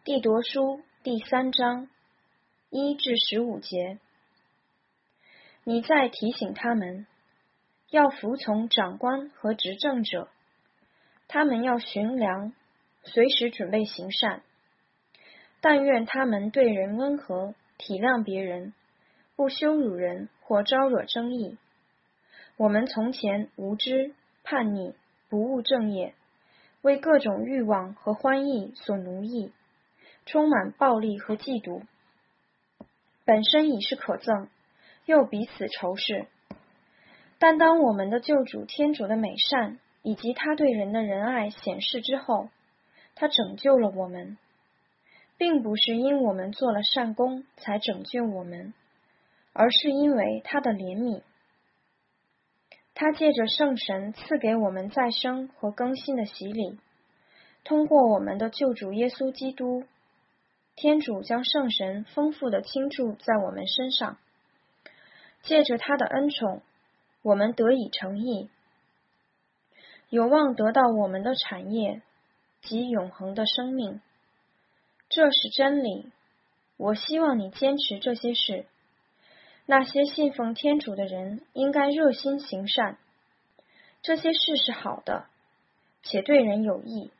弟铎书第3章1至15节。你再提醒他们，要服从长官和执政者，他们要寻良，随时准备行善。但愿他们对人温和，体谅别人，不羞辱人或招惹争议。我们从前无知、叛逆，不务正业，为各种欲望和欢意所奴役，充满暴力和嫉妒，本身已是可憎，又彼此仇视。但当我们的救主天主的美善以及他对人的仁爱显示之后，他拯救了我们，并不是因我们做了善功才拯救我们，而是因为他的怜悯。他借着圣神赐给我们再生和更新的洗礼，通过我们的救主耶稣基督，天主将圣神丰富地倾注在我们身上，借着他的恩宠，我们得以成义，有望得到我们的产业及永恒的生命。这是真理，我希望你坚持这些事。那些信奉天主的人应该热心行善，这些事是好的，且对人有益。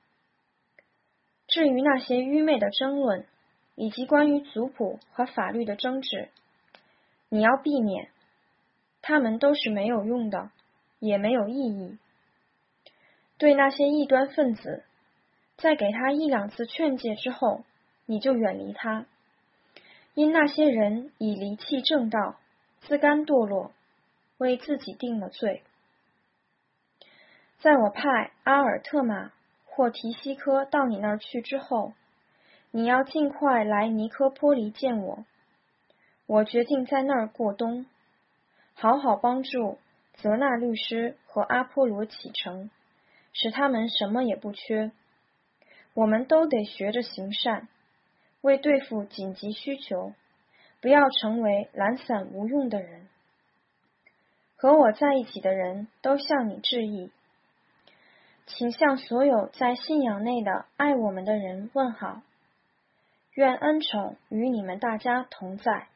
至于那些愚昧的争论，以及关于族谱和法律的争执，你要避免，它们都是没有用的，也没有意义。对那些异端分子，在给他1-2次劝诫之后，你就远离他，因那些人已离弃正道，自甘堕落，为自己定了罪。在我派阿尔特马或提西科到你那儿去之后，你要尽快来尼科波黎见我。我决定在那儿过冬，好好帮助泽纳律师和阿波罗启程，使他们什么也不缺。我们都得学着行善，为对付紧急需求，不要成为懒散无用的人。和我在一起的人都向你致意，请向所有在信仰内的爱我们的人问好。愿恩宠与你们大家同在。